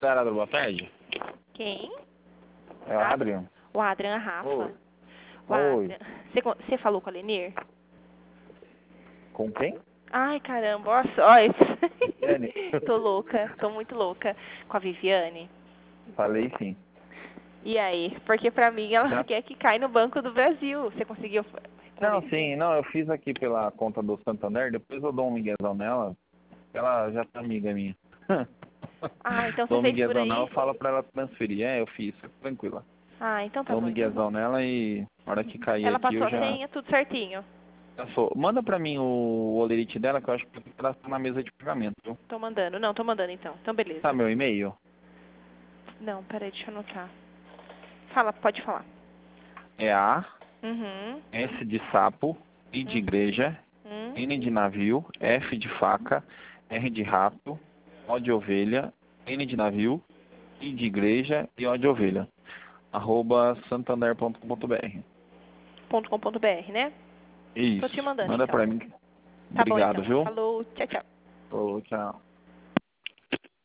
Darado, boa tarde. Quem? É o Adrian. O Adrian, a Rafa. Oi. O Oi. Adrian. Você falou com a Lenir? Com quem? Ai, caramba, olha só isso. Viviane. Tô louca, tô muito louca. Com a Viviane? Falei sim. E aí? Porque pra mim ela Já? quer que caia no Banco do Brasil. Você conseguiu Não, convencer? sim, não, eu fiz aqui pela conta do Santander, depois eu dou um miguezão nela. Ela já tá amiga minha. Ah, então você Dou um fez por miguezão nela, eu aí? falo pra ela transferir. É, eu fiz, tranquila. Ah, então tá Dou um bom. miguezão nela e na hora que cair Ela aqui eu passou a já... senha, tudo certinho. Manda pra mim o olerite dela, que eu acho que ela tá na mesa de pagamento, viu? Tô mandando. Não, tô mandando então. Então Tá beleza. meu e-mail? Não, peraí, deixa eu anotar. Fala, pode falar. É A, Uhum. S de sapo, I de igreja, N de navio, F de faca, R de rato, O de ovelha, N de navio, I de igreja e O de ovelha. @santander.com.br. .com.br, né? Tô te Isso. mandando Manda então. pra mim. Tá bom Obrigado, então. viu? Falou, tchau, tchau. Ô, tchau.